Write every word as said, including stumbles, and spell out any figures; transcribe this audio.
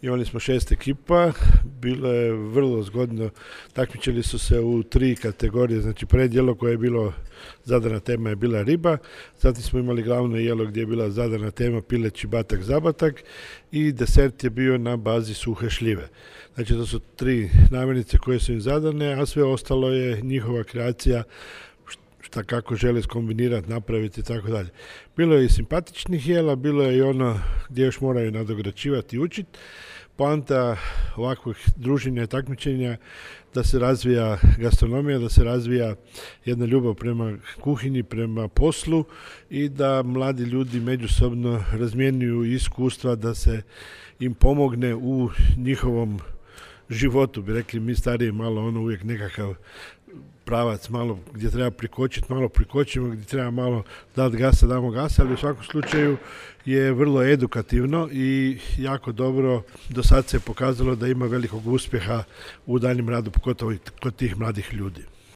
Imali smo šest ekipa, bilo je vrlo zgodno, takmičili su se u tri kategorije, znači predjelo koje je bilo, zadana tema je bila riba, zatim smo imali glavno jelo gdje je bila zadana tema pileći batak zabatak i desert je bio na bazi suhe šljive. Znači to su tri namirnice koje su im zadane, a sve ostalo je njihova kreacija, šta kako žele skombinirati, napraviti i tako dalje. Bilo je i simpatičnih jela, bilo je i ono gdje još moraju nadograđivati i učiti. Poanta ovakvih druženja i takmičenja da se razvija gastronomija, da se razvija jedna ljubav prema kuhinji, prema poslu i da mladi ljudi međusobno razmjenjuju iskustva, da se im pomogne u njihovom životu, bi rekli mi stariji, malo ono uvijek nekakav pravac, malo gdje treba prikočiti, malo prikočimo, gdje treba malo dati gasa, damo gasa, ali u svakom slučaju je vrlo edukativno i jako dobro. Do sad se je pokazalo da ima velikog uspjeha u daljnjem radu, pogotovo kod tih mladih ljudi.